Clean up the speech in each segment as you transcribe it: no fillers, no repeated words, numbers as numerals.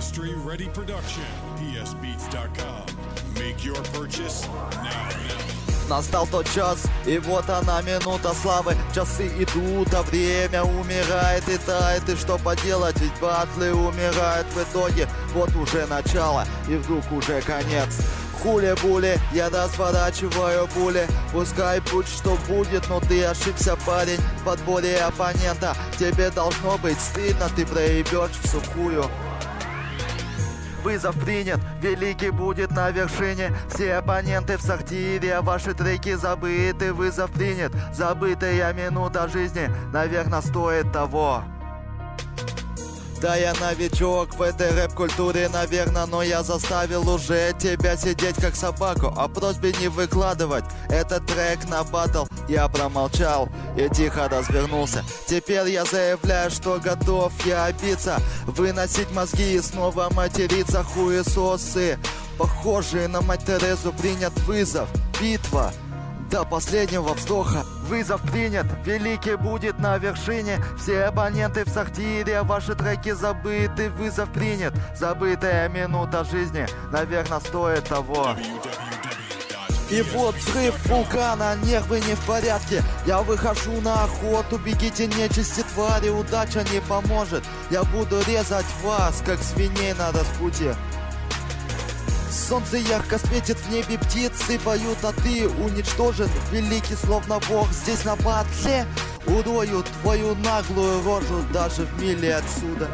Industry Ready Production. PSBeats.com. Make your purchase now. Настал тот час, и вот она минута славы. Часы идут, а время умирает и тает. И что поделать, ведь батлы умирают в итоге. Вот уже начало, и вдруг уже конец. Хули-були, я разворачиваю пули. Пускай будь что будет, но ты ошибся, парень. В подборе оппонента тебе должно быть стыдно. Ты проебешь в сухую. Вызов принят, великий будет на вершине. Все оппоненты в сортире, ваши треки забыты. Вызов принят, забытая минута жизни, наверное, стоит того. Да, я новичок в этой рэп-культуре, наверное, но я заставил уже тебя сидеть как собаку. О просьбе не выкладывать этот трек на баттл я промолчал и тихо развернулся. Теперь я заявляю, что готов я биться, выносить мозги и снова материться. Хуесосы, похожие на мать Терезу, принят вызов. Битва до последнего вздоха. Вызов принят, великий будет на вершине. Все оппоненты в сортире, ваши треки забыты. Вызов принят, забытая минута жизни, наверное, стоит того. И вот взрыв вулкана, нервы не в порядке. Я выхожу на охоту, бегите нечисти твари. Удача не поможет, я буду резать вас, как свиней на распутье. Солнце ярко светит, в небе птицы поют, а ты уничтожен, великий словно бог. Здесь на батле урою твою наглую рожу даже в миле отсюда.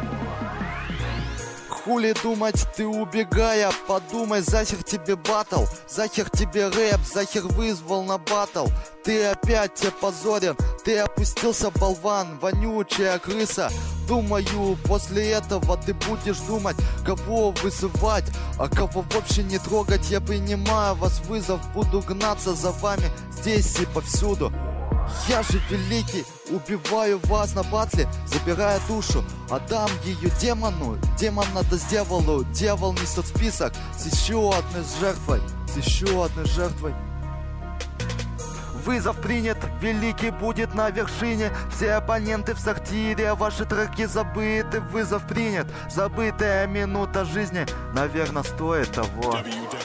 Хули думать, ты убегая, подумай, захер тебе баттл, захер тебе рэп, захер вызвал на баттл. Ты опять опозорен, ты опустился, болван, вонючая крыса. Думаю, после этого ты будешь думать, кого вызывать, а кого вообще не трогать. Я принимаю вас вызов, буду гнаться за вами здесь и повсюду. Я же великий, убиваю вас на батле, забирая душу, отдам ее демону. Демон надо дьяволу, дьявол несет список с еще одной жертвой, с еще одной жертвой. Вызов принят, великий будет на вершине. Все оппоненты в сортире, ваши треки забыты. Вызов принят, забытая минута жизни, наверное, стоит того.